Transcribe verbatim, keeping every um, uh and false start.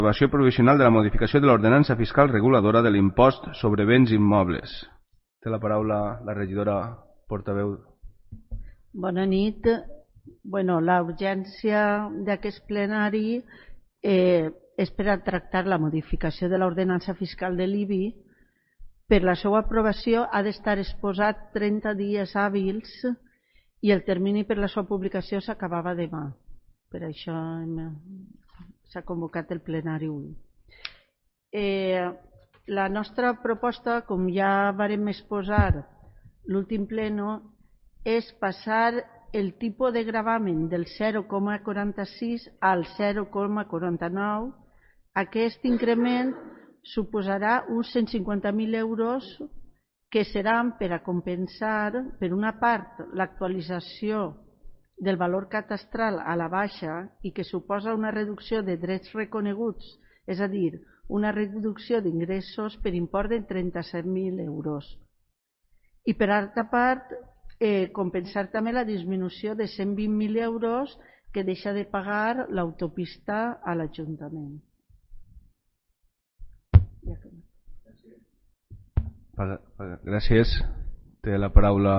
Aprovació provisional de la modificació de l'ordenança fiscal reguladora de l'impost sobre béns immobles. Té la paraula la regidora portaveu. Bona nit. Bueno, la urgència d'aquest plenari eh, és per a tractar la modificació de l'ordenança fiscal de l'I B I. Per la seva aprovació ha d'estar exposat trenta dies hàbils i el termini per la seva publicació s'acabava demà. Per això s'ha convocat el plenari avui. Eh, la nostra proposta, com ja vàrem exposar l'últim pleno, és passar el tipus de gravamen del zero coma quaranta-sis al zero coma quaranta-nou. Aquest increment suposarà uns cent cinquanta mil euros que seran per a compensar, per una part, l'actualització del valor catastral a la baixa i que suposa una reducció de drets reconeguts, és a dir, una reducció d'ingressos per import de trenta-set mil euros. I per altra part, eh, compensar també la disminució de cent vint mil euros que deixa de pagar l'autopista a l'Ajuntament. Gràcies. Té la paraula